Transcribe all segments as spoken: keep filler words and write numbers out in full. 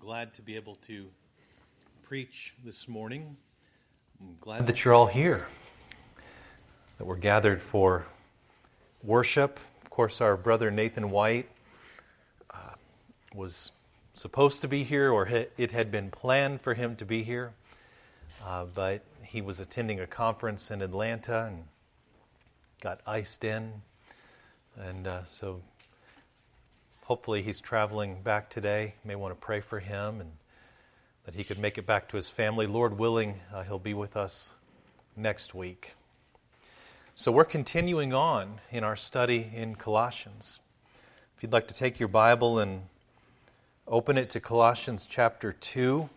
glad to be able to preach this morning. I'm glad that you're all here, that we're gathered for worship. Of course, our brother Nathan White uh, was supposed to be here, or it had been planned for him to be here, uh, but he was attending a conference in Atlanta and got iced in, and uh, so hopefully he's traveling back today. You may want to pray for him and that he could make it back to his family. Lord willing, uh, he'll be with us next week. So we're continuing on in our study in Colossians. If you'd like to take your Bible and open it to Colossians chapter two.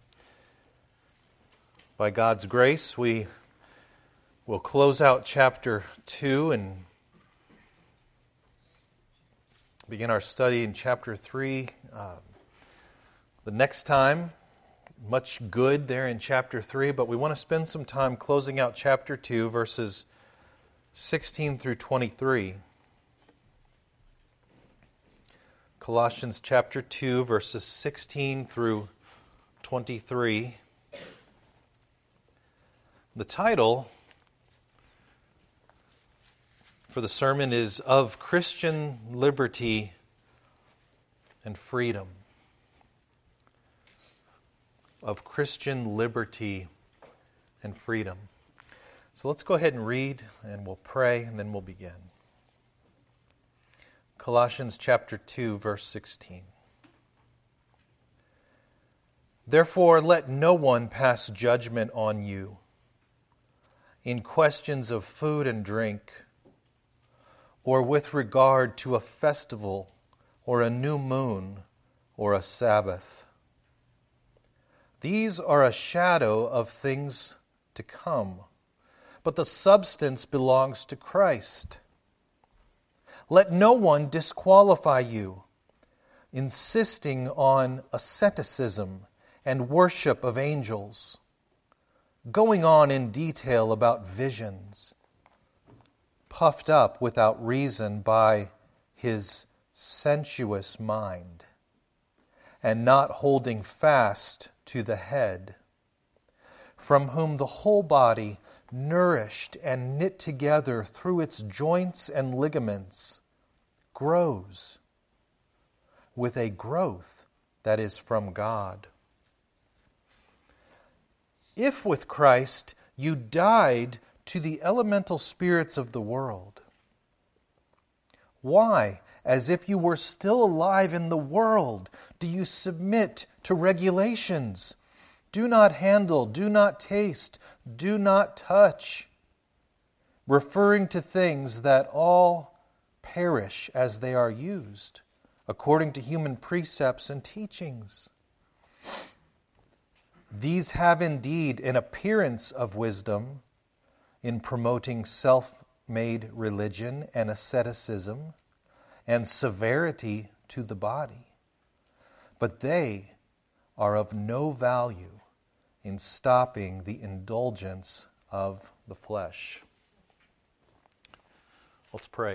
By God's grace, we will close out chapter two and begin our study in chapter three. Uh, the next time, much good there in chapter three, but we want to spend some time closing out chapter two, verses sixteen through twenty-three. Colossians chapter two, verses sixteen through twenty-three. The title for the sermon is Of Christian Liberty and Freedom. Of Christian Liberty and Freedom. So let's go ahead and read, and we'll pray, and then we'll begin. Colossians chapter two, verse sixteen. Therefore, let no one pass judgment on you in questions of food and drink, or with regard to a festival, or a new moon, or a Sabbath. These are a shadow of things to come, but the substance belongs to Christ. Let no one disqualify you, insisting on asceticism and worship of angels, going on in detail about visions, puffed up without reason by his sensuous mind, and not holding fast to the head, from whom the whole body, nourished and knit together through its joints and ligaments, grows with a growth that is from God. If with Christ you died to the elemental spirits of the world, why, as if you were still alive in the world, do you submit to regulations? Do not handle, do not taste, do not touch, referring to things that all perish as they are used, according to human precepts and teachings. These have indeed an appearance of wisdom in promoting self-made religion and asceticism and severity to the body, but they are of no value in stopping the indulgence of the flesh. Let's pray.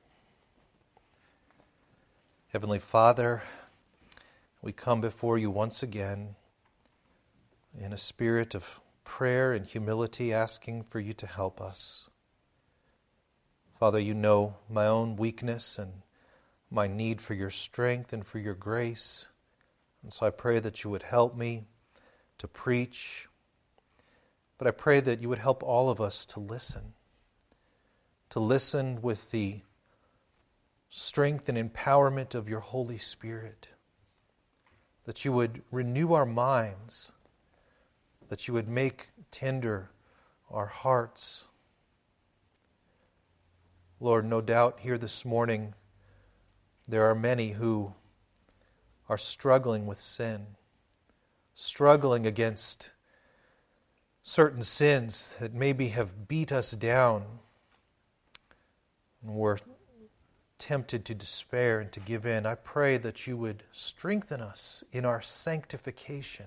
Heavenly Father, we come before you once again in a spirit of prayer and humility, asking for you to help us. Father, you know my own weakness and my need for your strength and for your grace. And so I pray that you would help me to preach, but I pray that you would help all of us to listen, to listen with the strength and empowerment of your Holy Spirit, that you would renew our minds, that you would make tender our hearts. Lord, no doubt here this morning there are many who are struggling with sin, struggling against certain sins that maybe have beat us down, and we're tempted to despair and to give in. I pray that you would strengthen us in our sanctification.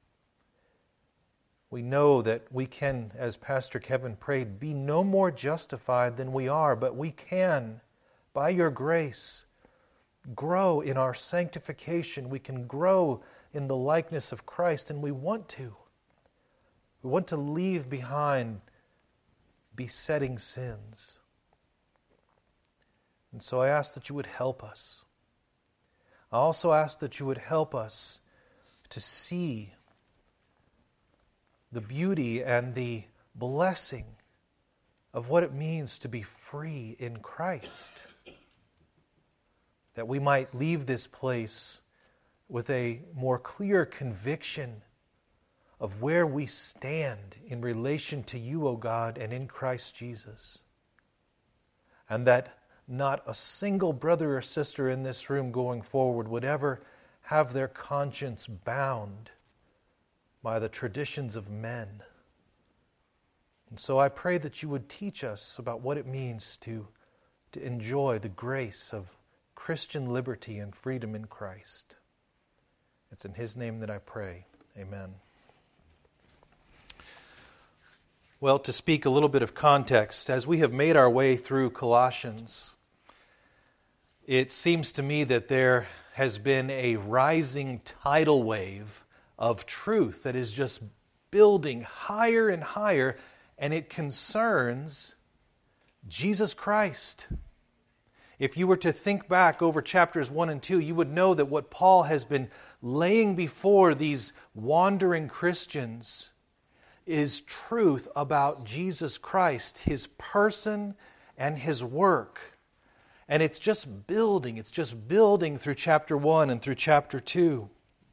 We know that we can, as Pastor Kevin prayed, be no more justified than we are, but we can, by your grace, grow in our sanctification. We can grow in the likeness of Christ, and we want to. We want to leave behind besetting sins. And so I ask that you would help us. I also ask that you would help us to see the beauty and the blessing of what it means to be free in Christ. That we might leave this place with a more clear conviction of where we stand in relation to you, O God, and in Christ Jesus. And that not a single brother or sister in this room going forward would ever have their conscience bound by the traditions of men. And so I pray that you would teach us about what it means to, to enjoy the grace of Christian liberty and freedom in Christ. It's in His name that I pray. Amen. Well, to speak a little bit of context, as we have made our way through Colossians, it seems to me that there has been a rising tidal wave of truth that is just building higher and higher, and it concerns Jesus Christ. If you were to think back over chapters one and two, you would know that what Paul has been laying before these wandering Christians is truth about Jesus Christ, His person and His work. And it's just building, it's just building through chapter one and through chapter two.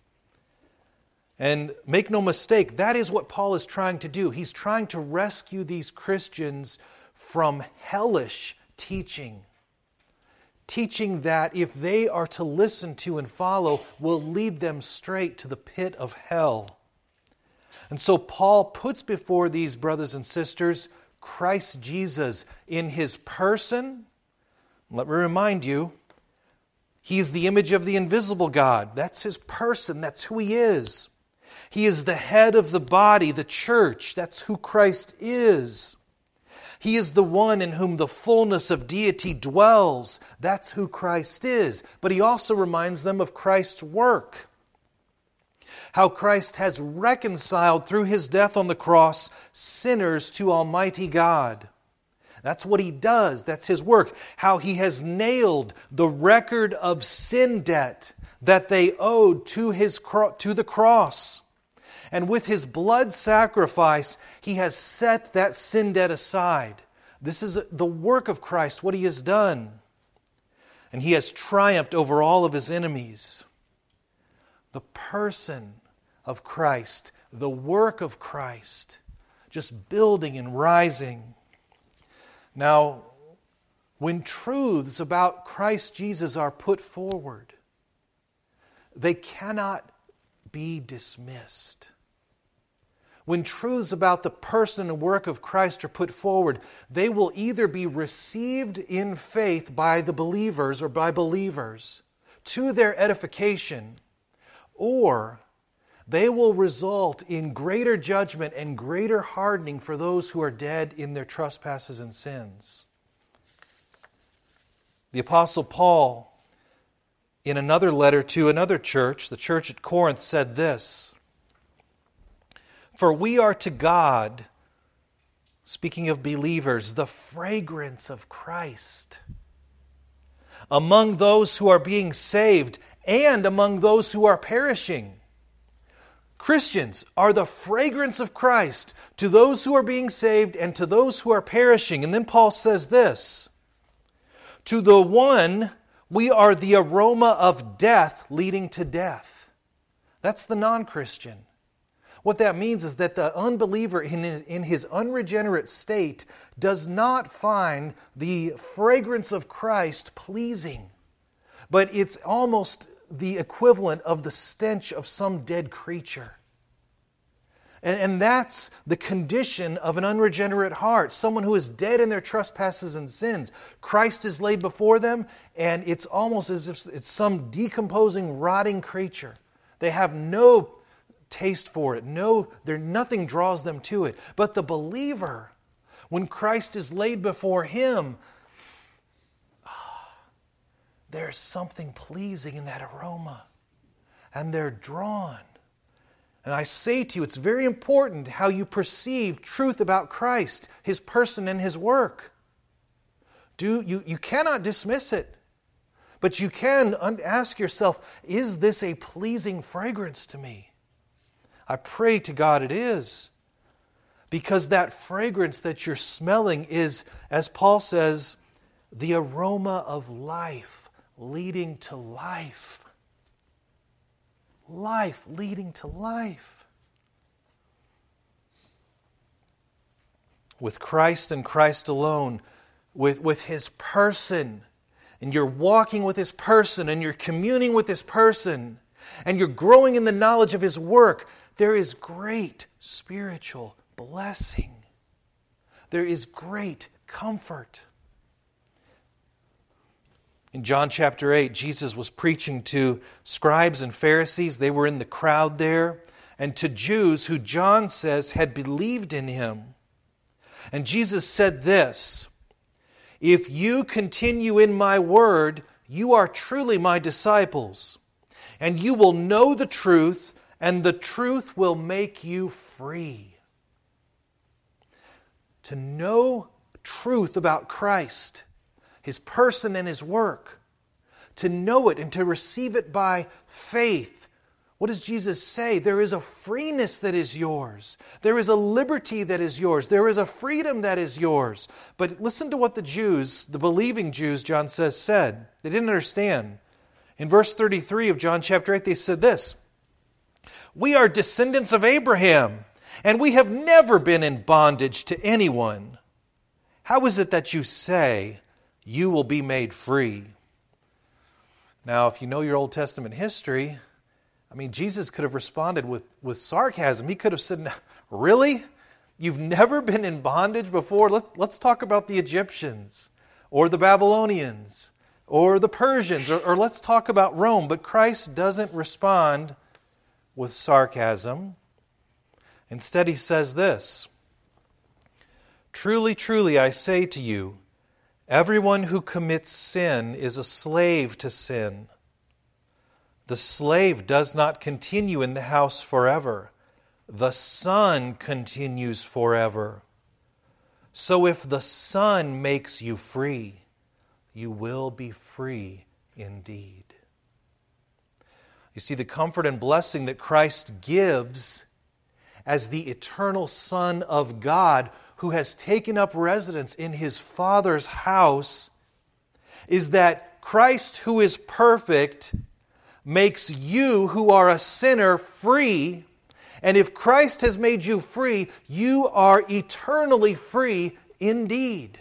And make no mistake, that is what Paul is trying to do. He's trying to rescue these Christians from hellish teaching. Teaching that, if they are to listen to and follow, will lead them straight to the pit of hell. And so Paul puts before these brothers and sisters Christ Jesus in His person. Let me remind you, He is the image of the invisible God. That's His person. That's who He is. He is the head of the body, the church. That's who Christ is. He is the one in whom the fullness of deity dwells. That's who Christ is. But he also reminds them of Christ's work. How Christ has reconciled through His death on the cross sinners to Almighty God. That's what He does. That's His work. How He has nailed the record of sin debt that they owed to His cro- to the cross. And with His blood sacrifice, He has set that sin debt aside. This is the work of Christ, what He has done. And He has triumphed over all of His enemies. The person of Christ, the work of Christ, just building and rising. Now, when truths about Christ Jesus are put forward, they cannot be dismissed. When truths about the person and work of Christ are put forward, they will either be received in faith by the believers or by believers to their edification, or they will result in greater judgment and greater hardening for those who are dead in their trespasses and sins. The Apostle Paul, in another letter to another church, the church at Corinth, said this: "For we are to God," speaking of believers, "the fragrance of Christ among those who are being saved and among those who are perishing." Christians are the fragrance of Christ to those who are being saved and to those who are perishing. And then Paul says this: "To the one, we are the aroma of death leading to death." That's the non-Christian. What that means is that the unbeliever in his, in his unregenerate state does not find the fragrance of Christ pleasing, but it's almost the equivalent of the stench of some dead creature. And, and that's the condition of an unregenerate heart, someone who is dead in their trespasses and sins. Christ is laid before them, and it's almost as if it's some decomposing, rotting creature. They have no taste for it. No, there nothing draws them to it. But the believer, when Christ is laid before him, there's something pleasing in that aroma. and they're drawn. And I say to you, it's very important how you perceive truth about Christ, His person and His work. Do you, you cannot dismiss it. But you can ask yourself, is this a pleasing fragrance to me? I pray to God it is. Because that fragrance that you're smelling is, as Paul says, the aroma of life leading to life. Life leading to life. With Christ and Christ alone, with, with His person, and you're walking with His person, and you're communing with His person, and you're growing in the knowledge of His work, there is great spiritual blessing. There is great comfort. In John chapter eight, Jesus was preaching to scribes and Pharisees. They were in the crowd there. And to Jews who John says had believed in Him. And Jesus said this, "If you continue in my word, you are truly my disciples. And you will know the truth, and the truth will make you free." To know truth about Christ, His person and His work, to know it and to receive it by faith. What does Jesus say? There is a freeness that is yours. There is a liberty that is yours. There is a freedom that is yours. But listen to what the Jews, the believing Jews, John says, said. They didn't understand. In verse thirty-three of John chapter eight, they said this, "We are descendants of Abraham, and we have never been in bondage to anyone. How is it that you say, you will be made free?" Now, if you know your Old Testament history, I mean, Jesus could have responded with, with sarcasm. He could have said, "Really? You've never been in bondage before? Let's, let's talk about the Egyptians, or the Babylonians, or the Persians, or, or let's talk about Rome." But Christ doesn't respond with sarcasm. Instead, He says this, "Truly, truly, I say to you, everyone who commits sin is a slave to sin. The slave does not continue in the house forever. The Son continues forever. So if the Son makes you free, you will be free indeed." You see, the comfort and blessing that Christ gives as the eternal Son of God who has taken up residence in His Father's house is that Christ, who is perfect, makes you, who are a sinner, free. And if Christ has made you free, you are eternally free indeed.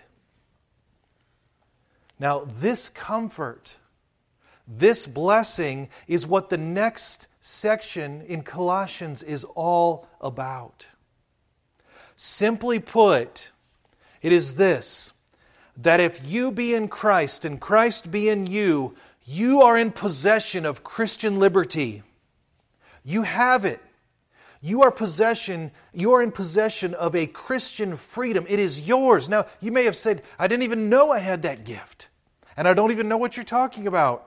Now, this comfort, this blessing is what the next section in Colossians is all about. Simply put, it is this, that if you be in Christ and Christ be in you, you are in possession of Christian liberty. You have it. You are possession, you are in possession of a Christian freedom. It is yours. Now, you may have said, "I didn't even know I had that gift. And I don't even know what you're talking about.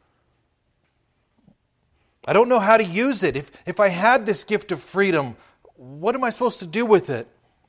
I don't know how to use it. If, if I had this gift of freedom, what am I supposed to do with it?"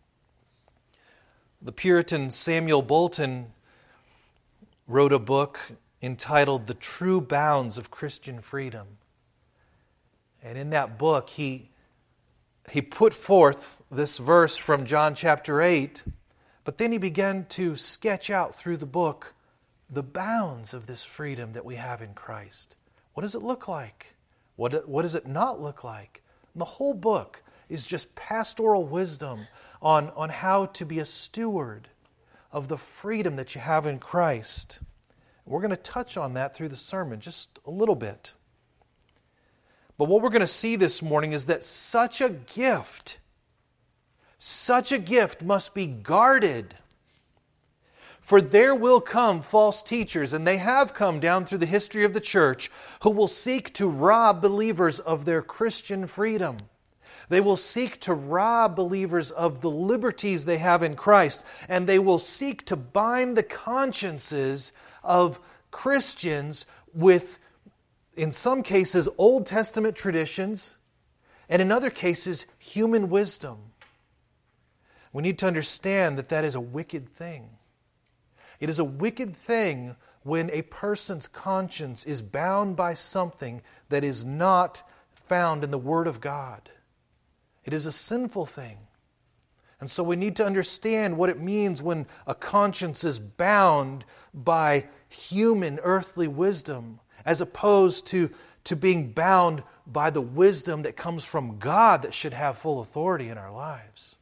The Puritan Samuel Bolton wrote a book entitled "The True Bounds of Christian Freedom." And in that book, he, he put forth this verse from John chapter eight, but then he began to sketch out through the book the bounds of this freedom that we have in Christ. What does it look like? What, what does it not look like? And the whole book is just pastoral wisdom on, on how to be a steward of the freedom that you have in Christ. We're going to touch on that through the sermon just a little bit. But what we're going to see this morning is that such a gift, such a gift must be guarded. For there will come false teachers, and they have come down through the history of the church, who will seek to rob believers of their Christian freedom. They will seek to rob believers of the liberties they have in Christ, and they will seek to bind the consciences of Christians with in some cases, Old Testament traditions, and in other cases, human wisdom. We need to understand that that is a wicked thing. It is a wicked thing when a person's conscience is bound by something that is not found in the Word of God. It is a sinful thing. And so we need to understand what it means when a conscience is bound by human earthly wisdom, as opposed to, to being bound by the wisdom that comes from God that should have full authority in our lives.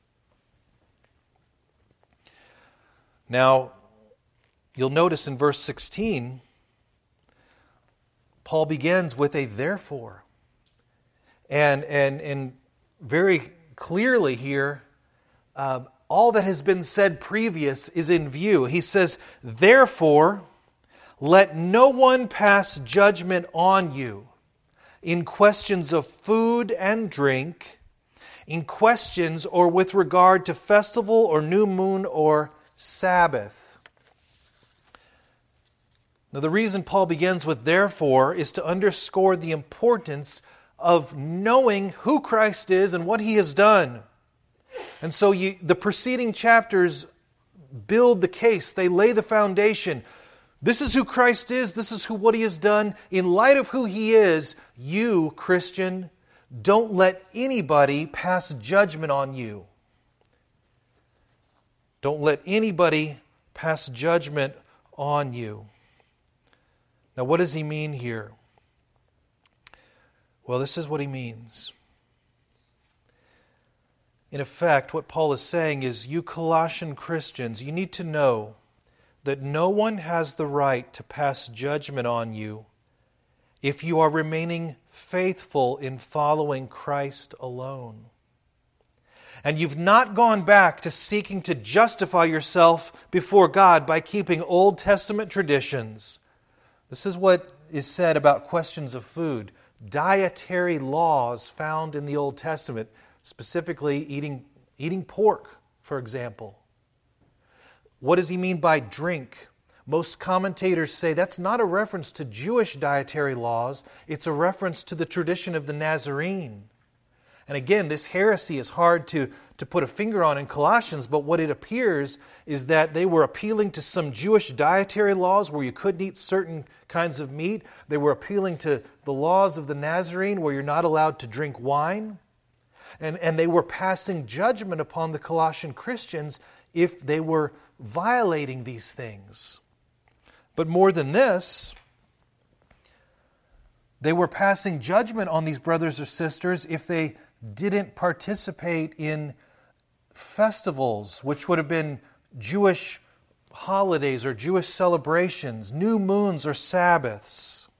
Now, you'll notice in verse sixteen, Paul begins with a therefore. And, and, and very clearly here, uh, all that has been said previous is in view. He says, therefore, let no one pass judgment on you in questions of food and drink, in questions or with regard to festival or new moon or Sabbath. Now, the reason Paul begins with therefore is to underscore the importance of knowing who Christ is and what He has done. And so you, the preceding chapters build the case. They lay the foundation. This is who Christ is. This is who what He has done. In light of who He is, you, Christian, don't let anybody pass judgment on you. Don't let anybody pass judgment on you. Now, what does he mean here? Well, this is what he means. In effect, what Paul is saying is, you Colossian Christians, you need to know that no one has the right to pass judgment on you if you are remaining faithful in following Christ alone. And you've not gone back to seeking to justify yourself before God by keeping Old Testament traditions. This is what is said about questions of food. Dietary laws found in the Old Testament, specifically eating, eating pork, for example. What does he mean by drink? Most commentators say that's not a reference to Jewish dietary laws. It's a reference to the tradition of the Nazarene. And again, this heresy is hard to, to put a finger on in Colossians, but what it appears is that they were appealing to some Jewish dietary laws where you couldn't eat certain kinds of meat. They were appealing to the laws of the Nazarene where you're not allowed to drink wine. And, and they were passing judgment upon the Colossian Christians if they were violating these things. But more than this, they were passing judgment on these brothers or sisters if they didn't participate in festivals, which would have been Jewish holidays or Jewish celebrations, new moons or Sabbaths.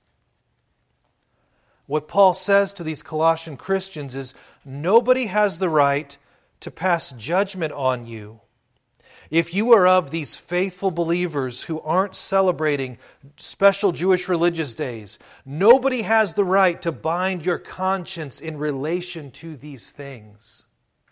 What Paul says to these Colossian Christians is, nobody has the right to pass judgment on you if you are of these faithful believers who aren't celebrating special Jewish religious days. Nobody has the right to bind your conscience in relation to these things.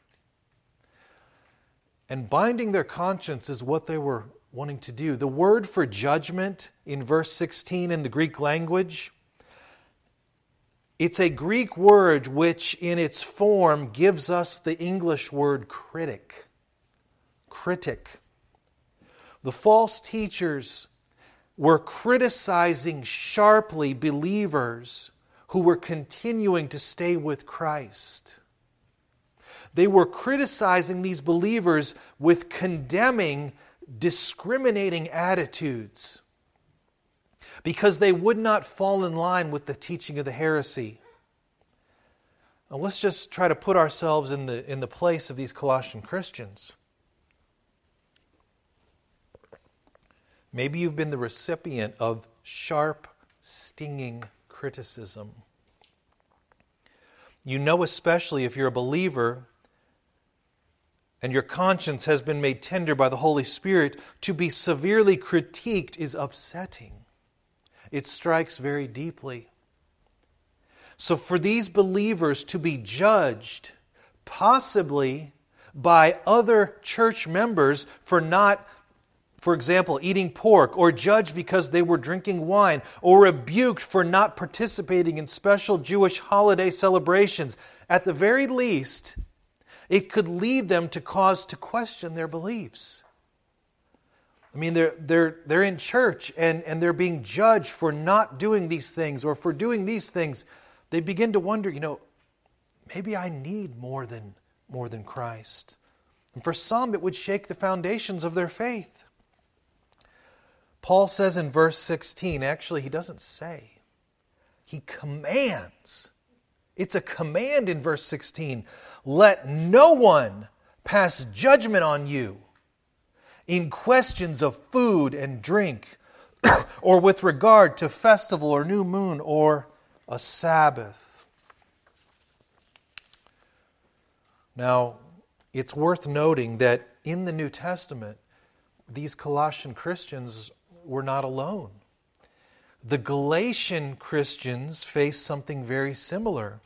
And binding their conscience is what they were wanting to do. The word for judgment in verse sixteen in the Greek language, it's a Greek word which in its form gives us the English word critic. Critic. The false teachers were criticizing sharply believers who were continuing to stay with Christ. They were criticizing these believers with condemning, discriminating attitudes because they would not fall in line with the teaching of the heresy. Now let's just try to put ourselves in the, in the place of these Colossian Christians. Maybe you've been the recipient of sharp, stinging criticism. You know, especially if you're a believer and your conscience has been made tender by the Holy Spirit, to be severely critiqued is upsetting. It strikes very deeply. So for these believers to be judged, possibly by other church members for not for example, eating pork, or judged because they were drinking wine, or rebuked for not participating in special Jewish holiday celebrations, at the very least, it could lead them to cause to question their beliefs. I mean, they're, they're, they're in church and, and they're being judged for not doing these things or for doing these things. They begin to wonder, you know, maybe I need more than, more than Christ. And for some, it would shake the foundations of their faith. Paul says in verse sixteen, actually he doesn't say, he commands. It's a command in verse sixteen. Let no one pass judgment on you in questions of food and drink, or with regard to festival or new moon or a Sabbath. Now, it's worth noting that in the New Testament, these Colossian Christians were not alone. The Galatian Christians faced something very similar.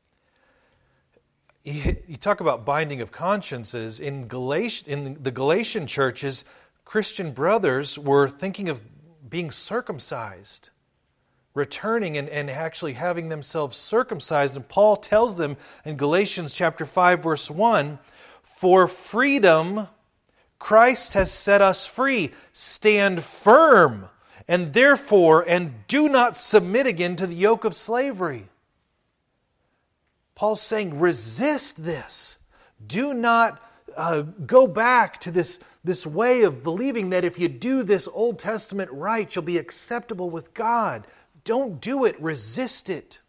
You talk about binding of consciences. In Galatian, in the Galatian churches, Christian brothers were thinking of being circumcised, returning and, and actually having themselves circumcised. And Paul tells them in Galatians chapter five, verse one, for freedom Christ has set us free. Stand firm, and therefore, and do not submit again to the yoke of slavery. Paul's saying, resist this. Do not uh, go back to this, this way of believing that if you do this Old Testament right, you'll be acceptable with God. Don't do it. Resist it.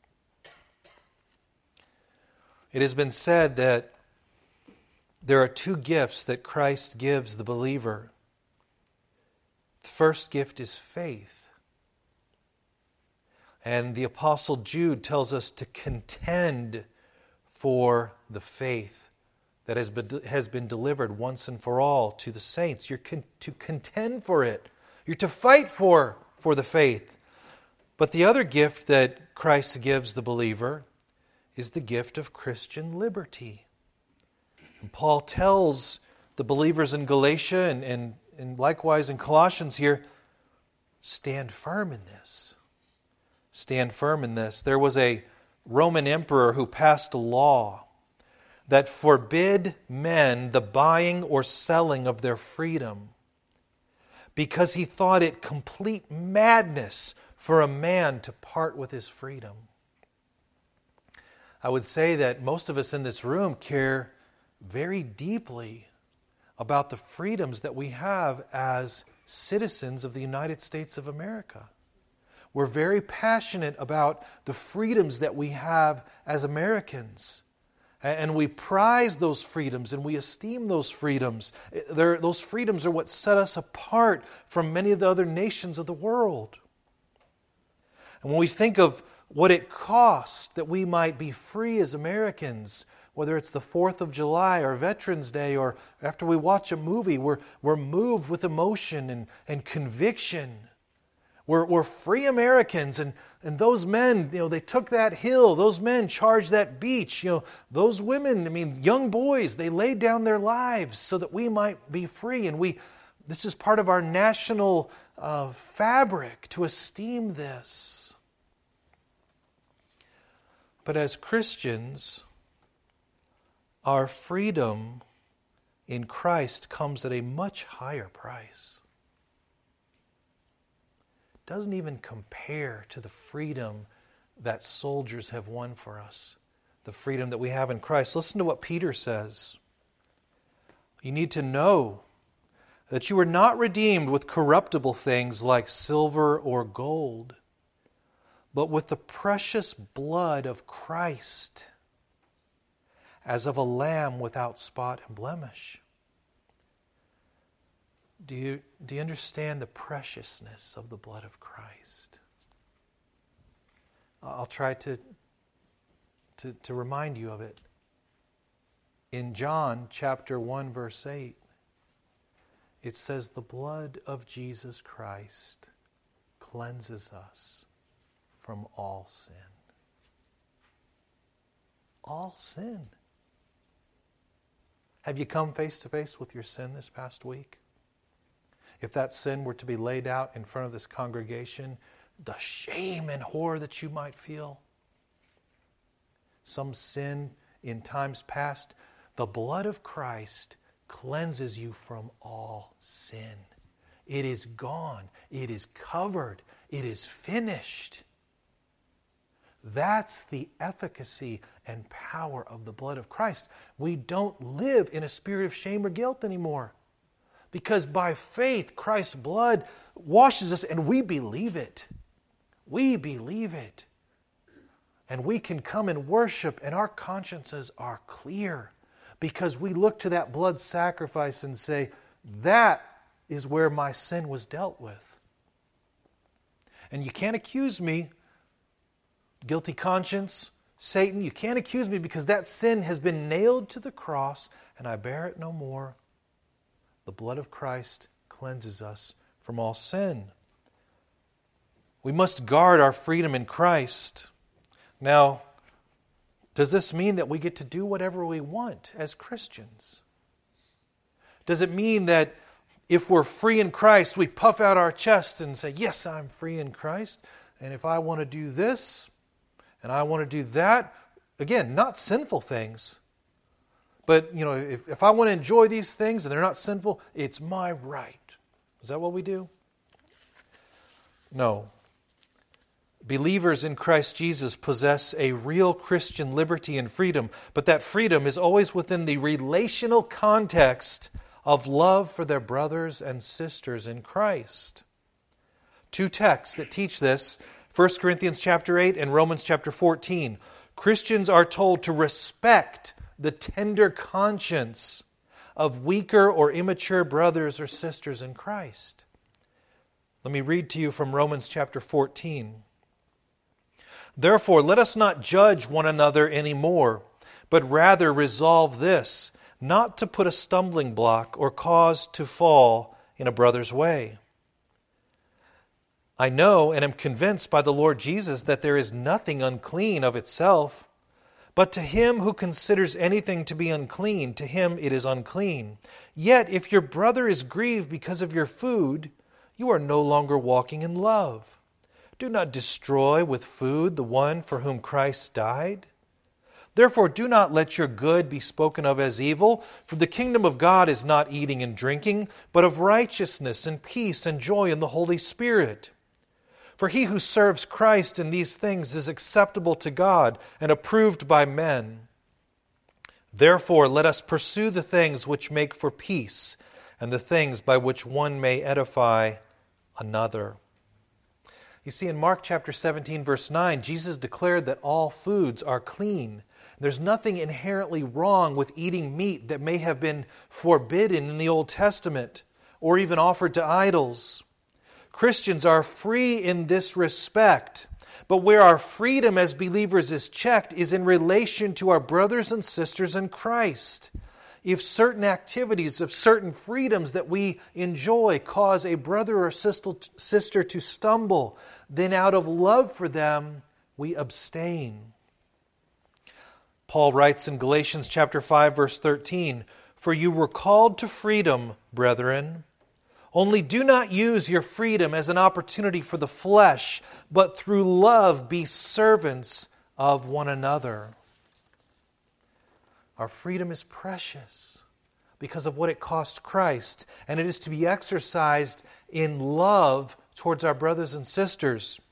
It has been said that there are two gifts that Christ gives the believer. The first gift is faith. And the Apostle Jude tells us to contend for the faith that has been, has been delivered once and for all to the saints. You're con- to contend for it. You're to fight for, for the faith. But the other gift that Christ gives the believer is the gift of Christian liberty. And Paul tells the believers in Galatia and, and, and likewise in Colossians here, stand firm in this. Stand firm in this. There was a Roman emperor who passed a law that forbid men the buying or selling of their freedom because he thought it complete madness for a man to part with his freedom. I would say that most of us in this room care very deeply about the freedoms that we have as citizens of the United States of America. We're very passionate about the freedoms that we have as Americans. And we prize those freedoms and we esteem those freedoms. They're, those freedoms are what set us apart from many of the other nations of the world. And when we think of what it costs that we might be free as Americans, whether it's the fourth of July or Veterans Day or after we watch a movie, we're, we're moved with emotion and, and conviction. We're, we're free Americans, and, and those men, you know, they took that hill. Those men charged that beach. You know, those women, I mean, young boys, they laid down their lives so that we might be free. And we, this is part of our national uh, fabric to esteem this. But as Christians, our freedom in Christ comes at a much higher price. Doesn't even compare to the freedom that soldiers have won for us, the freedom that we have in Christ. Listen to what Peter says. You need to know that you were not redeemed with corruptible things like silver or gold, but with the precious blood of Christ, as of a lamb without spot and blemish. Do you, do you understand the preciousness of the blood of Christ? I'll try to, to, to remind you of it. In John chapter one, verse eight, it says, the blood of Jesus Christ cleanses us from all sin. All sin. Have you come face to face with your sin this past week? if that sin were to be laid out in front of this congregation, the shame and horror that you might feel. Some sin in times past, the blood of Christ cleanses you from all sin. It is gone. It is covered. It is finished. That's the efficacy and power of the blood of Christ. We don't live in a spirit of shame or guilt anymore. Because by faith, Christ's blood washes us and we believe it. We believe it. And we can come and worship and our consciences are clear. Because we look to that blood sacrifice and say, that is where my sin was dealt with. And you can't accuse me, guilty conscience, Satan, you can't accuse me because that sin has been nailed to the cross and I bear it no more. The blood of Christ cleanses us from all sin. We must guard our freedom in Christ. Now, does this mean that we get to do whatever we want as Christians? Does it mean that if we're free in Christ, we puff out our chest and say, yes, I'm free in Christ, and if I want to do this, and I want to do that, again, not sinful things, but you know, if, if I want to enjoy these things and they're not sinful, it's my right. Is that what we do? No. Believers in Christ Jesus possess a real Christian liberty and freedom, but that freedom is always within the relational context of love for their brothers and sisters in Christ. Two texts that teach this, First Corinthians chapter eight and Romans chapter fourteen. Christians are told to respect the tender conscience of weaker or immature brothers or sisters in Christ. Let me read to you from Romans chapter fourteen. Therefore, let us not judge one another anymore, but rather resolve this, not to put a stumbling block or cause to fall in a brother's way. I know and am convinced by the Lord Jesus that there is nothing unclean of itself, but to him who considers anything to be unclean, to him it is unclean. Yet if your brother is grieved because of your food, you are no longer walking in love. Do not destroy with food the one for whom Christ died. Therefore do not let your good be spoken of as evil, for the kingdom of God is not eating and drinking, but of righteousness and peace and joy in the Holy Spirit. For he who serves Christ in these things is acceptable to God and approved by men. Therefore let us pursue the things which make for peace, and the things by which one may edify another. You see, in Mark chapter seventeen, verse nine, Jesus declared that all foods are clean. There's nothing inherently wrong with eating meat that may have been forbidden in the Old Testament or even offered to idols. Christians are free in this respect, but where our freedom as believers is checked is in relation to our brothers and sisters in Christ. If certain activities, if certain freedoms that we enjoy cause a brother or sister to stumble, then out of love for them, we abstain. Paul writes in Galatians chapter five, verse thirteen, "For you were called to freedom, brethren. Only do not use your freedom as an opportunity for the flesh, but through love be servants of one another." Our freedom is precious because of what it cost Christ, and it is to be exercised in love towards our brothers and sisters.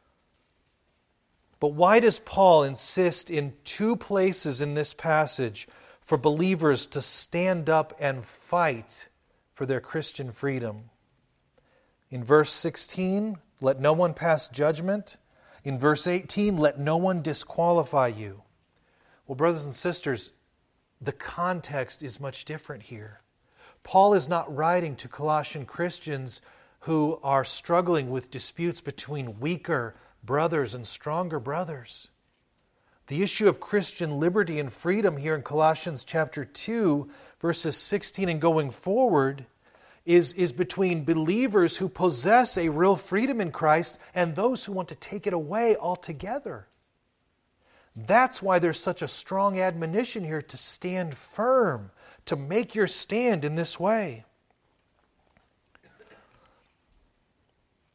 But why does Paul insist in two places in this passage for believers to stand up and fight for their Christian freedom? In verse sixteen, let no one pass judgment. In verse eighteen, let no one disqualify you. Well, brothers and sisters, the context is much different here. Paul is not writing to Colossian Christians who are struggling with disputes between weaker brothers and stronger brothers. The issue of Christian liberty and freedom here in Colossians chapter two, verses sixteen and going forward, is, is between believers who possess a real freedom in Christ and those who want to take it away altogether. That's why there's such a strong admonition here to stand firm, to make your stand in this way.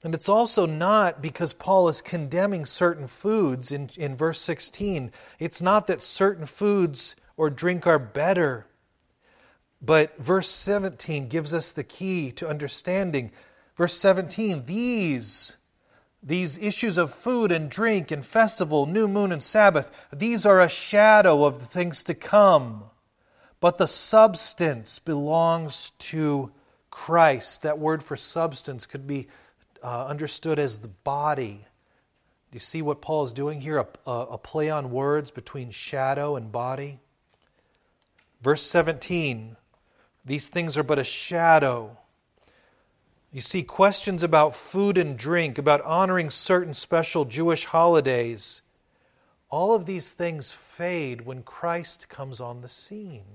And it's also not because Paul is condemning certain foods in, in verse sixteen. It's not that certain foods or drink are better. But verse seventeen gives us the key to understanding. Verse seventeen, these, these issues of food and drink and festival, new moon and Sabbath, these are a shadow of the things to come. But the substance belongs to Christ. That word for substance could be uh, understood as the body. Do you see what Paul is doing here? A, a, a play on words between shadow and body. Verse seventeen, these things are but a shadow. You see, questions about food and drink, about honoring certain special Jewish holidays, all of these things fade when Christ comes on the scene.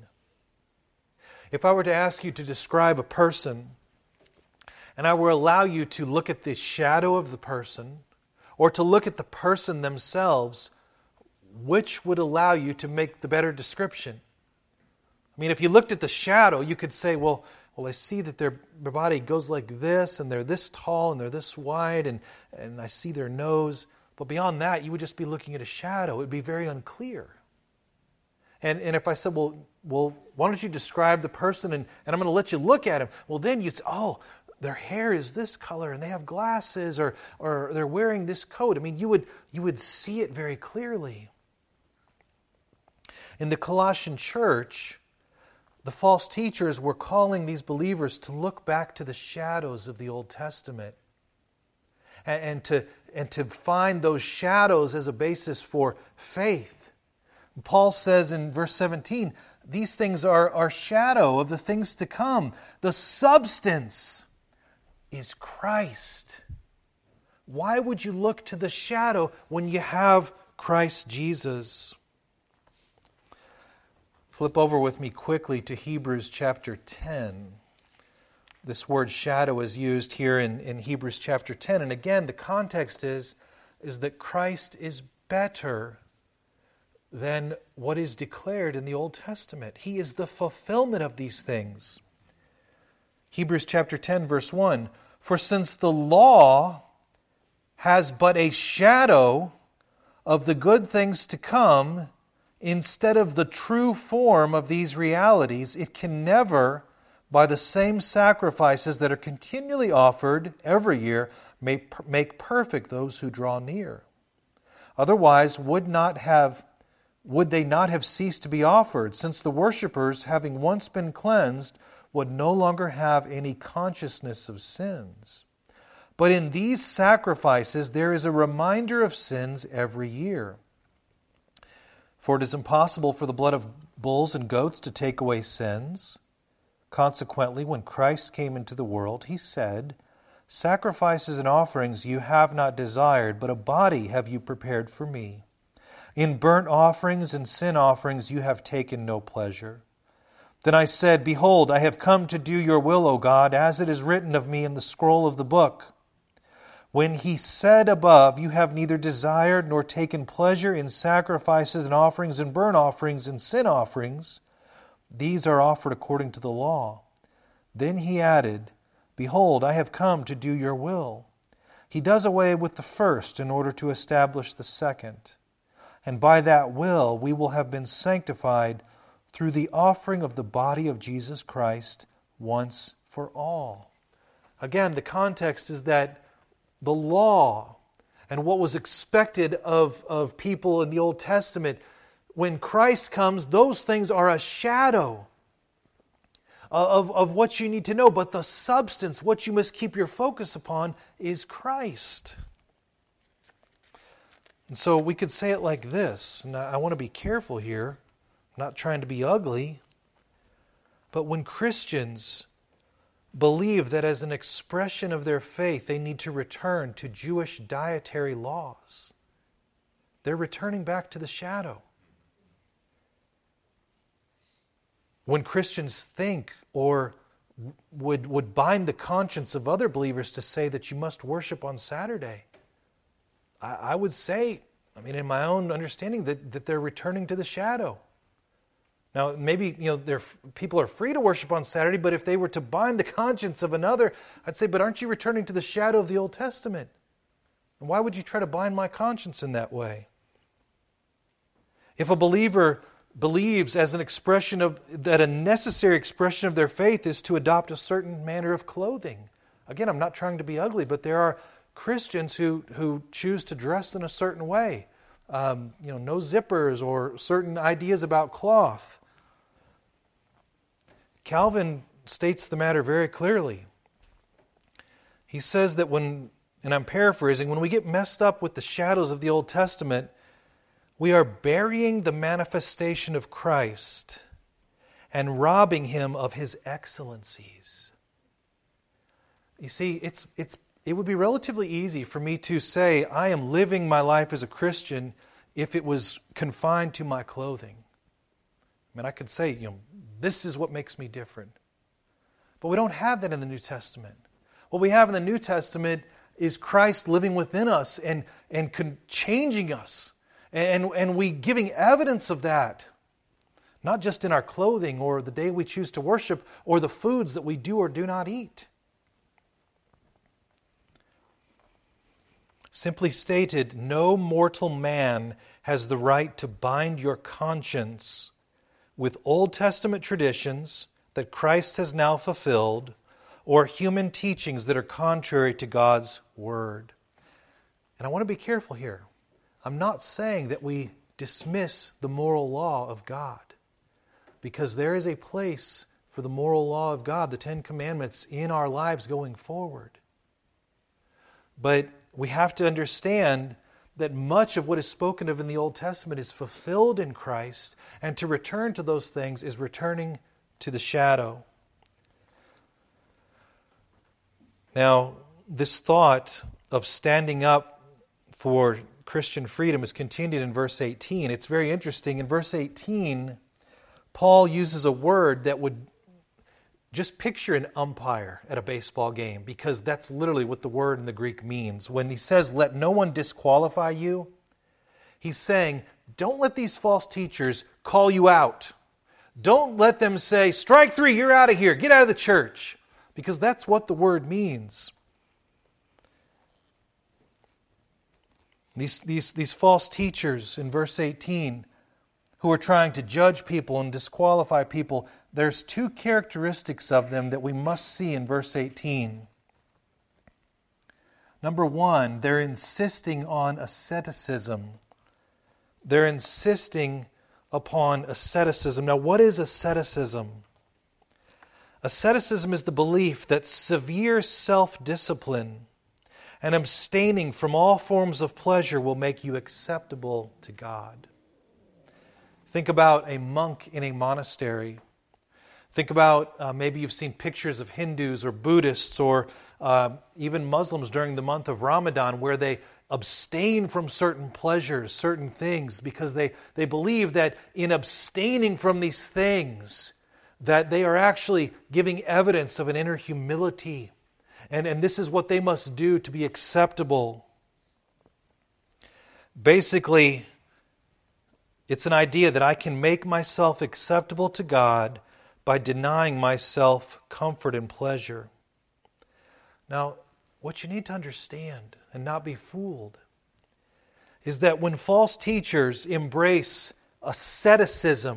If I were to ask you to describe a person, and I were to allow you to look at the shadow of the person, or to look at the person themselves, which would allow you to make the better description? I mean, if you looked at the shadow, you could say, well, well, I see that their, their body goes like this, and they're this tall, and they're this wide, and, and I see their nose. But beyond that, you would just be looking at a shadow. It would be very unclear. And, and if I said, well, well, why don't you describe the person, and, and I'm going to let you look at him. Well, then you'd say, oh, their hair is this color, and they have glasses, or, or they're wearing this coat. I mean, you would, you would see it very clearly. In the Colossian church, the false teachers were calling these believers to look back to the shadows of the Old Testament and, and, to, and to find those shadows as a basis for faith. Paul says in verse seventeen, these things are, are shadow of the things to come. The substance is Christ. Why would you look to the shadow when you have Christ Jesus? Flip over with me quickly to Hebrews chapter ten. This word shadow is used here in, in Hebrews chapter ten. And again, the context is, is that Christ is better than what is declared in the Old Testament. He is the fulfillment of these things. Hebrews chapter ten, verse one. For since the law has but a shadow of the good things to come, instead of the true form of these realities, it can never, by the same sacrifices that are continually offered every year, make perfect those who draw near. Otherwise, would not have, would they not have ceased to be offered, since the worshippers, having once been cleansed, would no longer have any consciousness of sins. But in these sacrifices there is a reminder of sins every year. For it is impossible for the blood of bulls and goats to take away sins. Consequently, when Christ came into the world, he said, sacrifices and offerings you have not desired, but a body have you prepared for me. In burnt offerings and sin offerings you have taken no pleasure. Then I said, behold, I have come to do your will, O God, as it is written of me in the scroll of the book. When he said above, you have neither desired nor taken pleasure in sacrifices and offerings and burnt offerings and sin offerings, these are offered according to the law. Then he added, behold, I have come to do your will. He does away with the first in order to establish the second. And by that will we will have been sanctified through the offering of the body of Jesus Christ once for all. Again, the context is that the law and what was expected of, of people in the Old Testament, when Christ comes, those things are a shadow of, of what you need to know. But the substance, what you must keep your focus upon, is Christ. And so we could say it like this, and I want to be careful here, I'm not trying to be ugly, but when Christians believe that as an expression of their faith they need to return to Jewish dietary laws, they're returning back to the shadow. When Christians think or would, would bind the conscience of other believers to say that you must worship on Saturday, I, I would say, I mean, in my own understanding, that, that they're returning to the shadow. Now, maybe you know they're, people are free to worship on Saturday, but if they were to bind the conscience of another, I'd say, but aren't you returning to the shadow of the Old Testament? And why would you try to bind my conscience in that way? If a believer believes as an expression of, that a necessary expression of their faith is to adopt a certain manner of clothing. Again, I'm not trying to be ugly, but there are Christians who, who choose to dress in a certain way. Um, you know, no zippers or certain ideas about cloth. Calvin states the matter very clearly. He says that when, and I'm paraphrasing, when we get messed up with the shadows of the Old Testament, we are burying the manifestation of Christ and robbing Him of His excellencies. You see, it's it's it would be relatively easy for me to say I am living my life as a Christian if it was confined to my clothing. I mean, I could say, you know, this is what makes me different. But we don't have that in the New Testament. What we have in the New Testament is Christ living within us and, and con- changing us. And, and we giving evidence of that. Not just in our clothing or the day we choose to worship or the foods that we do or do not eat. Simply stated, no mortal man has the right to bind your conscience with Old Testament traditions that Christ has now fulfilled or human teachings that are contrary to God's Word. And I want to be careful here. I'm not saying that we dismiss the moral law of God, because there is a place for the moral law of God, the Ten Commandments, in our lives going forward. But we have to understand that much of what is spoken of in the Old Testament is fulfilled in Christ, and to return to those things is returning to the shadow. Now, this thought of standing up for Christian freedom is continued in verse eighteen. It's very interesting. In verse eighteen, Paul uses a word that would just picture an umpire at a baseball game, because that's literally what the word in the Greek means. When he says, let no one disqualify you, he's saying, don't let these false teachers call you out. Don't let them say, strike three, you're out of here, get out of the church. Because that's what the word means. These, these, these false teachers in verse eighteen, who are trying to judge people and disqualify people, there's two characteristics of them that we must see in verse eighteen. Number one, they're insisting on asceticism. They're insisting upon asceticism. Now, what is asceticism? Asceticism is the belief that severe self-discipline and abstaining from all forms of pleasure will make you acceptable to God. Think about a monk in a monastery. Think about uh, maybe you've seen pictures of Hindus or Buddhists or uh, even Muslims during the month of Ramadan, where they abstain from certain pleasures, certain things, because they, they believe that in abstaining from these things, that they are actually giving evidence of an inner humility. And, and this is what they must do to be acceptable. Basically, it's an idea that I can make myself acceptable to God by denying myself comfort and pleasure. Now, what you need to understand and not be fooled is that when false teachers embrace asceticism,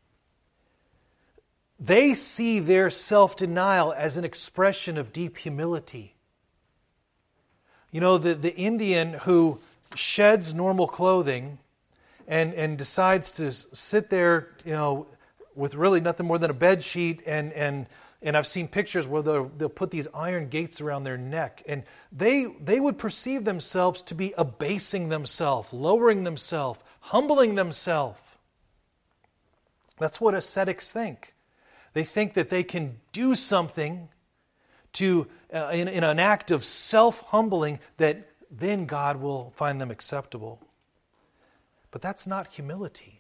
they see their self-denial as an expression of deep humility. You know, the, the Indian who sheds normal clothing and, and decides to sit there, you know, with really nothing more than a bed sheet, and and and I've seen pictures where they'll, they'll put these iron gates around their neck, and they they would perceive themselves to be abasing themselves, lowering themselves, humbling themselves. That's what ascetics think. They think that they can do something to uh, in, in an act of self-humbling that then God will find them acceptable. But that's not humility.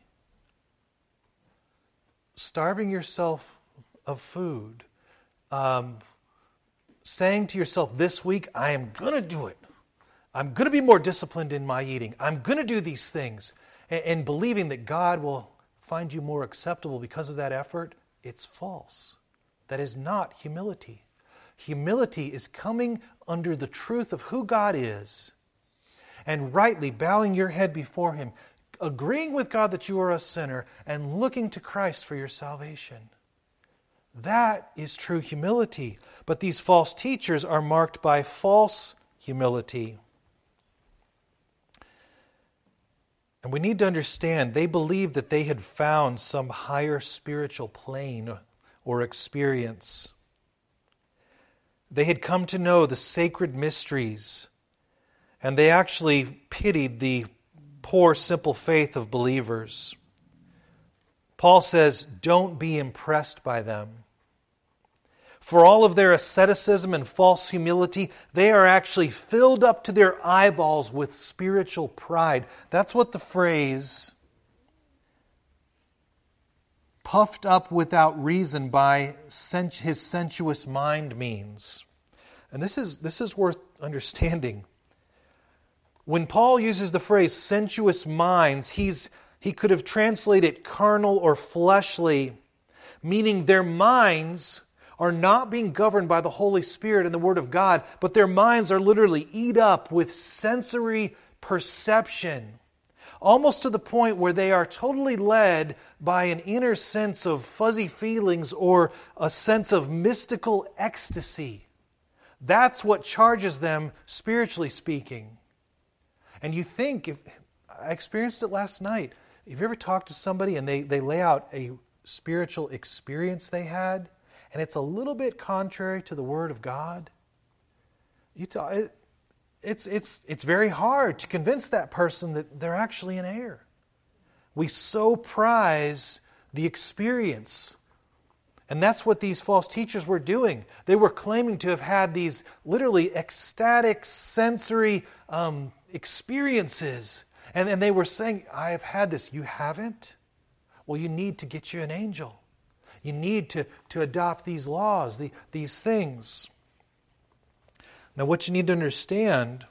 Starving yourself of food, um, saying to yourself, this week I am going to do it. I'm going to be more disciplined in my eating. I'm going to do these things. And, and believing that God will find you more acceptable because of that effort, it's false. That is not humility. Humility is coming under the truth of who God is and rightly bowing your head before Him, agreeing with God that you are a sinner and looking to Christ for your salvation. That is true humility. But these false teachers are marked by false humility. And we need to understand, they believed that they had found some higher spiritual plane or experience. They had come to know the sacred mysteries, and they actually pitied the poor, simple faith of believers. Paul says, don't be impressed by them. For all of their asceticism and false humility, they are actually filled up to their eyeballs with spiritual pride. That's what the phrase, puffed up without reason by his sensuous mind, means. And this is, this is worth understanding. When Paul uses the phrase sensuous minds, he's, he could have translated carnal or fleshly, meaning their minds are not being governed by the Holy Spirit and the Word of God, but their minds are literally eat up with sensory perception, almost to the point where they are totally led by an inner sense of fuzzy feelings or a sense of mystical ecstasy. That's what charges them, spiritually speaking. And you think, if I experienced it last night, have you ever talked to somebody and they, they lay out a spiritual experience they had, and it's a little bit contrary to the Word of God? You talk, it, it's, it's, it's very hard to convince that person that they're actually in error. We so prize the experience. And that's what these false teachers were doing. They were claiming to have had these literally ecstatic sensory um, experiences. And, and they were saying, I have had this. You haven't? Well, you need to get you an angel. You need to, to adopt these laws, the, these things. Now, what you need to understand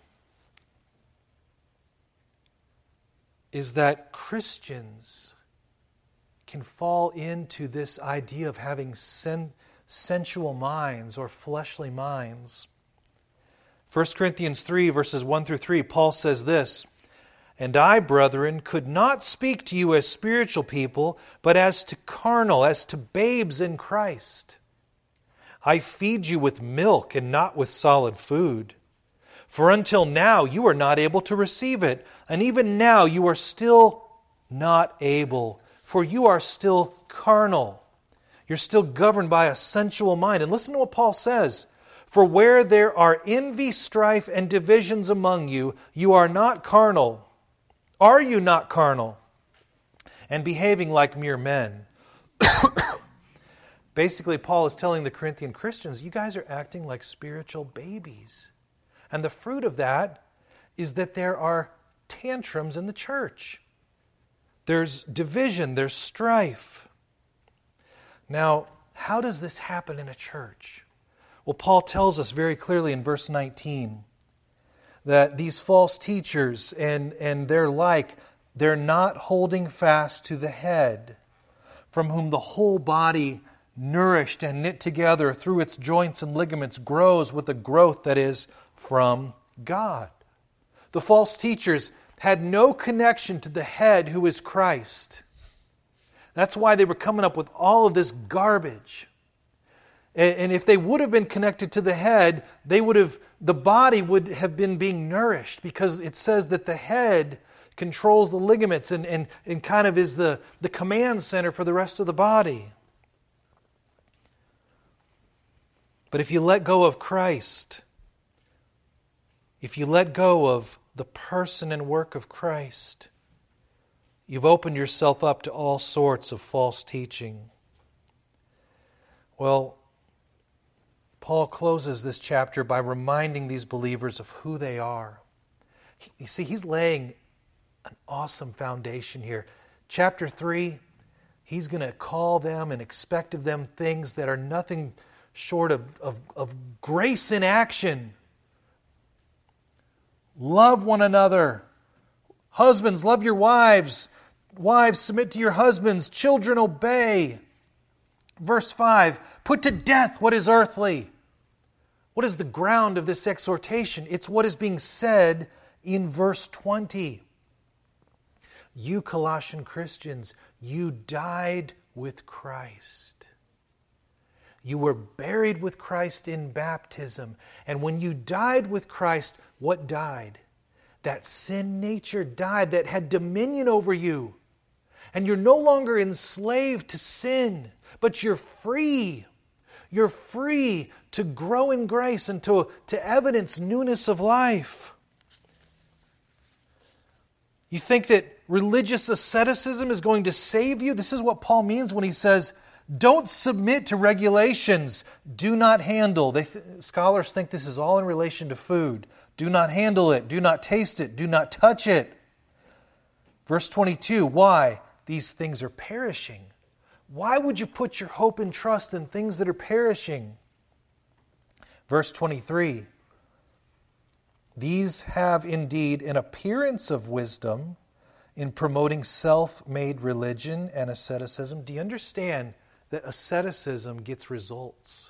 is that Christians can fall into this idea of having sen- sensual minds or fleshly minds. First Corinthians three, verses one through three, Paul says this, "And I, brethren, could not speak to you as spiritual people, but as to carnal, as to babes in Christ. I feed you with milk and not with solid food. For until now you are not able to receive it, and even now you are still not able, for you are still carnal." You're still governed by a sensual mind. And listen to what Paul says. "For where there are envy, strife, and divisions among you, you are not carnal. Are you not carnal? And behaving like mere men?" Basically, Paul is telling the Corinthian Christians, you guys are acting like spiritual babies. And the fruit of that is that there are tantrums in the church. There's division, there's strife. Now, how does this happen in a church? Well, Paul tells us very clearly in verse nineteen that these false teachers and, and their like, they're not holding fast to the head, from whom the whole body, nourished and knit together through its joints and ligaments, grows with a growth that is from God. The false teachers had no connection to the head, who is Christ. That's why they were coming up with all of this garbage. And if they would have been connected to the head, they would have, the body would have been being nourished, because it says that the head controls the ligaments and, and, and kind of is the, the command center for the rest of the body. But if you let go of Christ, if you let go of the person and work of Christ, you've opened yourself up to all sorts of false teaching. Well, Paul closes this chapter by reminding these believers of who they are. You see, he's laying an awesome foundation here. Chapter three, he's going to call them and expect of them things that are nothing short of, of, of grace in action. Love one another. Husbands, love your wives. Wives, submit to your husbands. Children, obey. Verse five, put to death what is earthly. What is the ground of this exhortation? It's what is being said in verse twenty. You Colossian Christians, you died with Christ. You were buried with Christ in baptism. And when you died with Christ, what died? That sin nature died that had dominion over you. And you're no longer enslaved to sin, but you're free. You're free to grow in grace and to, to evidence newness of life. You think that religious asceticism is going to save you? This is what Paul means when he says, don't submit to regulations. Do not handle. They th- scholars think this is all in relation to food. Do not handle it. Do not taste it. Do not touch it. Verse twenty-two, why? These things are perishing. Why would you put your hope and trust in things that are perishing? Verse twenty-three, these have indeed an appearance of wisdom in promoting self-made religion and asceticism. Do you understand that asceticism gets results?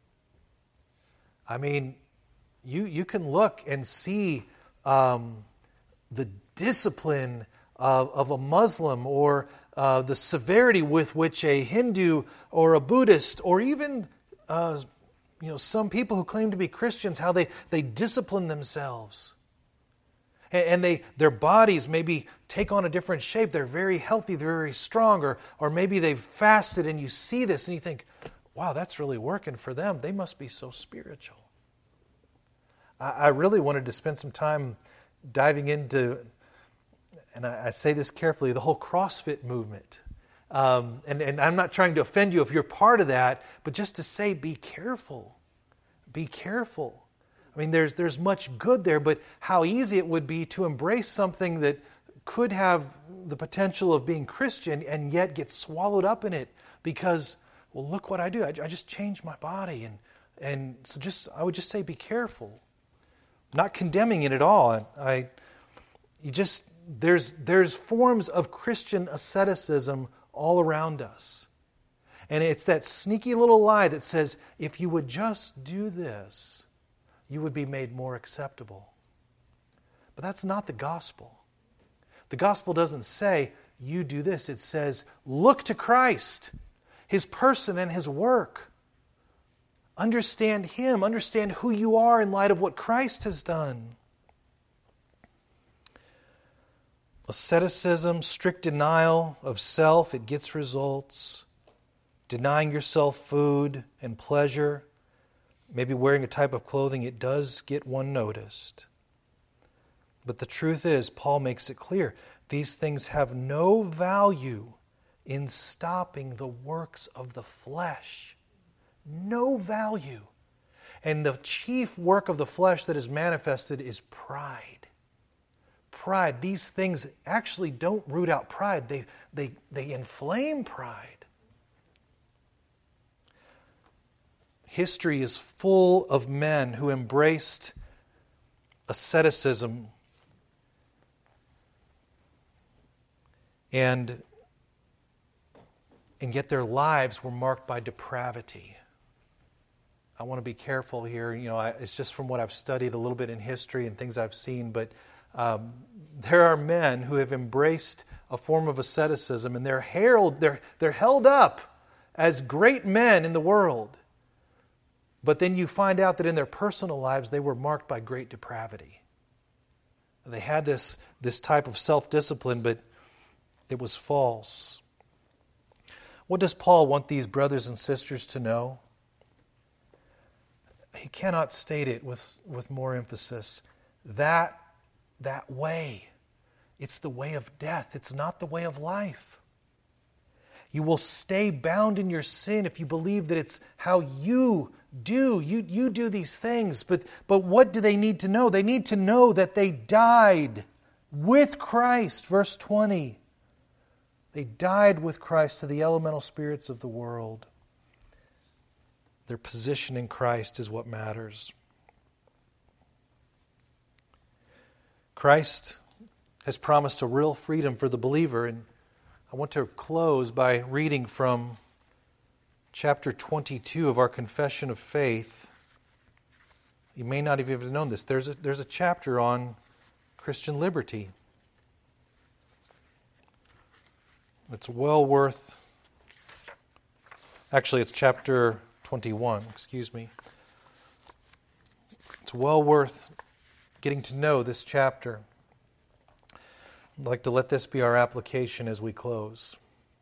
I mean, you, you can look and see um, the discipline of, of a Muslim or uh, the severity with which a Hindu or a Buddhist or even uh, you know, some people who claim to be Christians, how they, they discipline themselves. And, and they their bodies maybe take on a different shape. They're very healthy, they're very strong, or, or maybe they've fasted and you see this and you think, wow, that's really working for them. They must be so spiritual. I, I really wanted to spend some time diving into, and I, I say this carefully, the whole CrossFit movement. Um, and, and I'm not trying to offend you if you're part of that, but just to say, be careful. Be careful. I mean, there's there's much good there, but how easy it would be to embrace something that could have the potential of being Christian and yet get swallowed up in it because, well, look what I do. I, I just changed my body. And, and so just I would just say, be careful. I'm not condemning it at all. I, I you just there's there's forms of Christian asceticism all around us. And it's that sneaky little lie that says, if you would just do this, you would be made more acceptable. But that's not the gospel. The gospel doesn't say, you do this. It says, look to Christ, His person and His work. Understand Him. Understand who you are in light of what Christ has done. Asceticism, strict denial of self, it gets results. Denying yourself food and pleasure, maybe wearing a type of clothing, it does get one noticed. But the truth is, Paul makes it clear, these things have no value in stopping the works of the flesh. No value. And the chief work of the flesh that is manifested is pride. Pride. These things actually don't root out pride. They, they, they inflame pride. History is full of men who embraced asceticism and, and yet their lives were marked by depravity. I want to be careful here. You know, I, it's just from what I've studied a little bit in history and things I've seen, but Um, there are men who have embraced a form of asceticism and they're heralded, they're, they're held up as great men in the world. But then you find out that in their personal lives they were marked by great depravity. They had this, this type of self-discipline, but it was false. What does Paul want these brothers and sisters to know? He cannot state it with, with more emphasis. That That way. It's the way of death. It's not the way of life. You will stay bound in your sin if you believe that it's how you do. You, you do these things. But, but what do they need to know? They need to know that they died with Christ. Verse twenty. They died with Christ to the elemental spirits of the world. Their position in Christ is what matters. Christ has promised a real freedom for the believer, and I want to close by reading from chapter twenty-two of our Confession of Faith. You may not have even known this. There's a, there's a chapter on Christian liberty. It's well worth, actually it's chapter twenty-one, excuse me. It's well worth getting to know this chapter. I'd like to let this be our application as we close.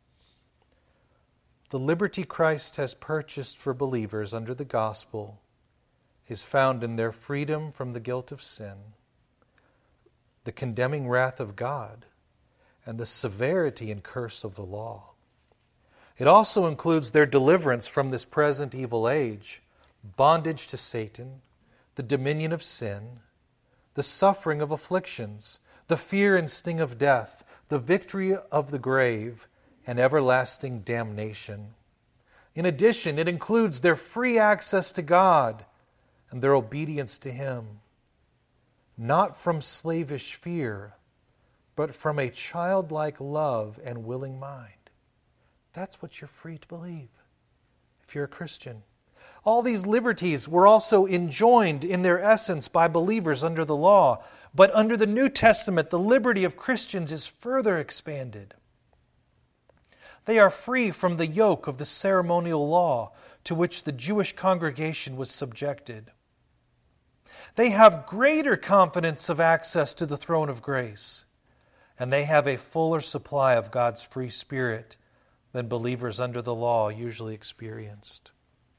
The liberty Christ has purchased for believers under the gospel is found in their freedom from the guilt of sin, the condemning wrath of God, and the severity and curse of the law. It also includes their deliverance from this present evil age, bondage to Satan, the dominion of sin, the suffering of afflictions, the fear and sting of death, the victory of the grave, and everlasting damnation. In addition, it includes their free access to God and their obedience to Him, not from slavish fear, but from a childlike love and willing mind. That's what you're free to believe if you're a Christian. All these liberties were also enjoined in their essence by believers under the law, but under the New Testament, the liberty of Christians is further expanded. They are free from the yoke of the ceremonial law to which the Jewish congregation was subjected. They have greater confidence of access to the throne of grace, and they have a fuller supply of God's free Spirit than believers under the law usually experienced.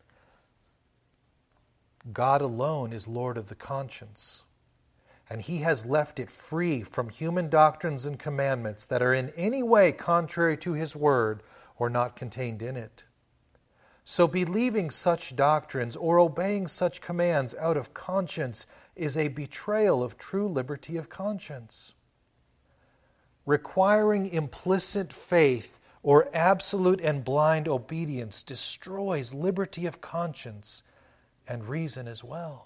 God alone is Lord of the conscience, and He has left it free from human doctrines and commandments that are in any way contrary to His word or not contained in it. So believing such doctrines or obeying such commands out of conscience is a betrayal of true liberty of conscience. Requiring implicit faith or absolute and blind obedience destroys liberty of conscience and reason as well.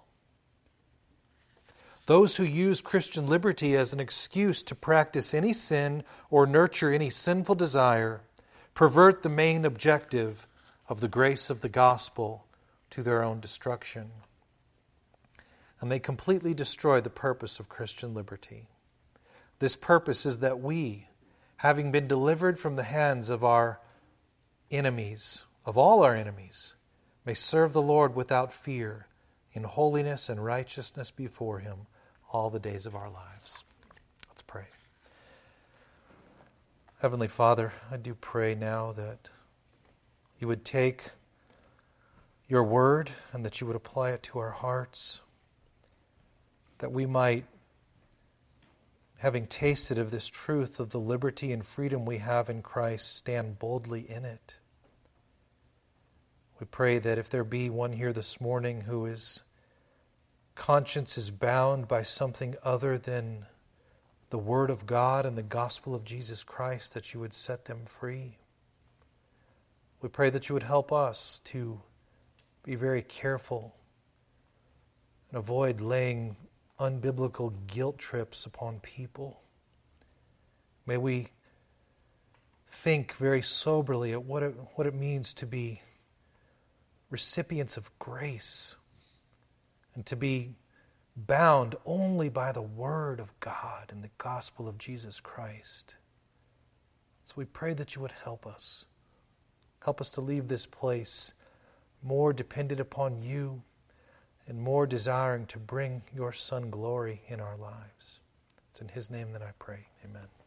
Those who use Christian liberty as an excuse to practice any sin or nurture any sinful desire pervert the main objective of the grace of the gospel to their own destruction. And they completely destroy the purpose of Christian liberty. This purpose is that we, having been delivered from the hands of our enemies, of all our enemies, may serve the Lord without fear, in holiness and righteousness before Him all the days of our lives. Let's pray. Heavenly Father, I do pray now that You would take Your word and that You would apply it to our hearts, that we might, having tasted of this truth of the liberty and freedom we have in Christ, stand boldly in it. We pray that if there be one here this morning who is conscience is bound by something other than the Word of God and the gospel of Jesus Christ, that You would set them free. We pray that You would help us to be very careful and avoid laying unbiblical guilt trips upon people. May we think very soberly at what it, what it means to be recipients of grace and to be bound only by the Word of God and the gospel of Jesus Christ. So we pray that You would help us. Help us to leave this place more dependent upon You and more desiring to bring Your Son glory in our lives. It's in His name that I pray. Amen.